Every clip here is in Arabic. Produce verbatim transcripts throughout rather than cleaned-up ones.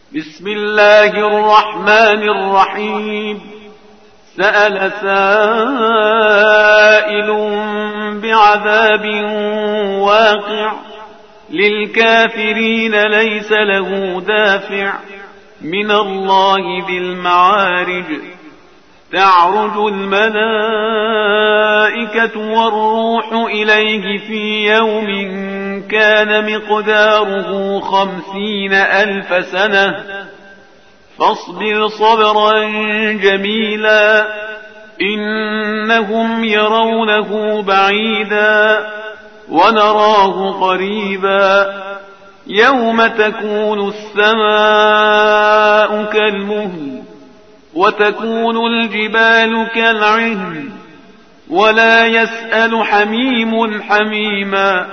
بسم الله الرحمن الرحيم. سأل سائل بعذاب واقع للكافرين ليس له دافع من الله ذي المعارج. تعرج الملائكة والروح إليه في يوم كان مقداره خمسين ألف سنة فاصبر صبرا جميلا إنهم يرونه بعيدا ونراه قريبا يوم تكون السماء كالمهل وتكون الجبال كالعهن ولا يسأل حميم حميما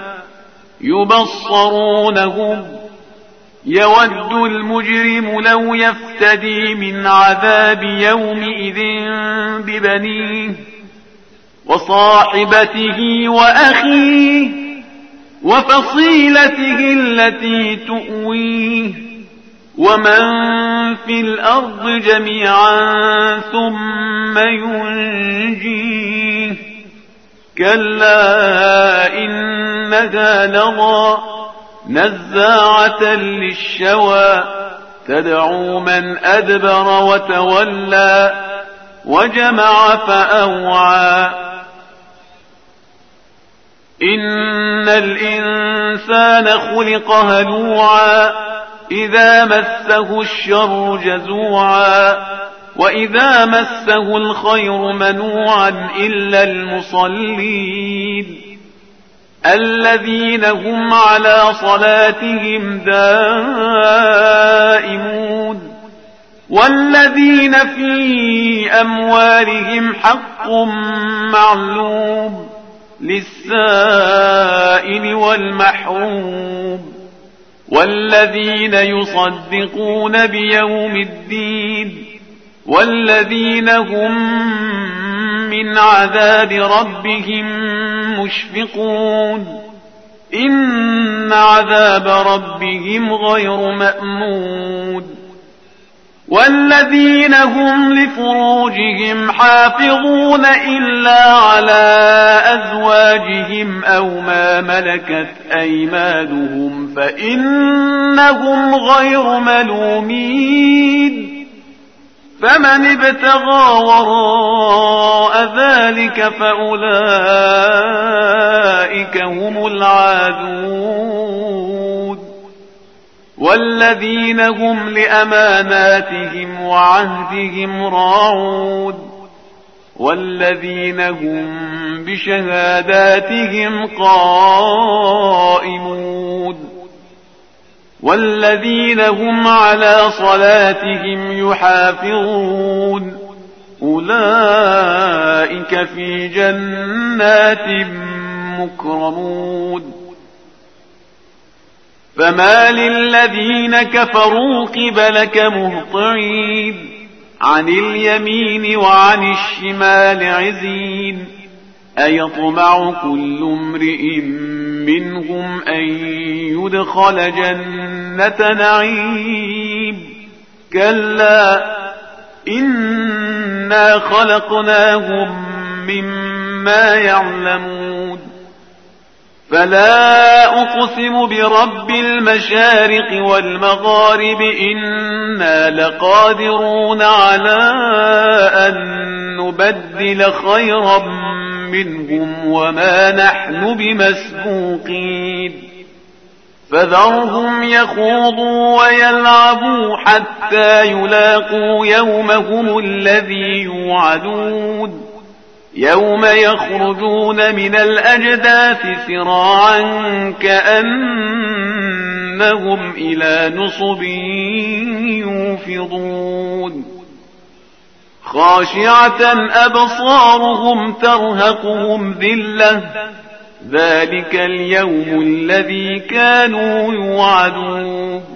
يبصرونهم يود المجرم لو يفتدي من عذاب يومئذ ببنيه وصاحبته وأخيه وفصيلته التي تؤويه ومن في الأرض جميعا ثم ينجيه كلا إنها لظى نزاعة للشوى تدعو من أدبر وتولى وجمع فأوعى إن الإنسان خلق هلوعا إذا مسه الشر جزوعا وإذا مسه الخير منوعا إلا المصلين الذين هم على صلاتهم دائمون والذين في أموالهم حق معلوم للسائل والمحروم والذين يصدقون بيوم الدين والذين هم من عذاب ربهم مشفقون إن عذاب ربهم غير مأمون والذين هم لفروجهم حافظون إلا على أزواجهم أو ما ملكت أيمانهم فإنهم غير ملومين فمن ابتغى وراء ذلك فأولئك هم العادون والذين هم لأماناتهم وعهدهم راعون والذين هم بشهاداتهم قائمون والذين هم على صلاتهم يحافظون أولئك في جنات مكرمون فما للذين كفروا قبلك مهطعين عن اليمين وعن الشمال عزين أيطمع كل امرئ منهم أن يدخل جنة نعيم كلا إنا خلقناهم مما يعلمون فلا أقسم برب المشارق والمغارب إنا لقادرون على أن نبدل خيرا منهم وما نحن بمسبوقين فذرهم يخوضوا ويلعبوا حتى يلاقوا يومهم الذي يوعدون يوم يخرجون من الأجداث سراعا كأنهم إلى نصب يوفضون خاشعة أبصارهم ترهقهم ذلة ذلك اليوم الذي كانوا يوعدون